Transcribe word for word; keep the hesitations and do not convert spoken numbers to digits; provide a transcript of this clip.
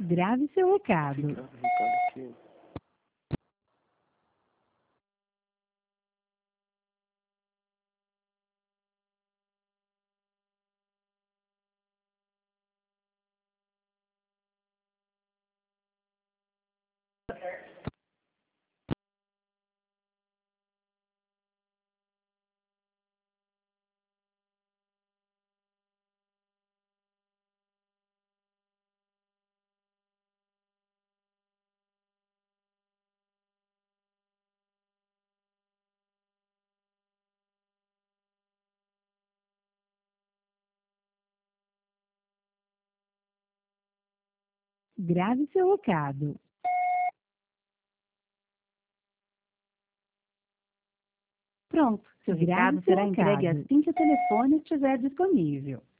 Grave seu recado. Fica, recado aqui. Grave seu recado. Pronto, seu Grave recado seu será entregue recado. assim que o telefone estiver disponível.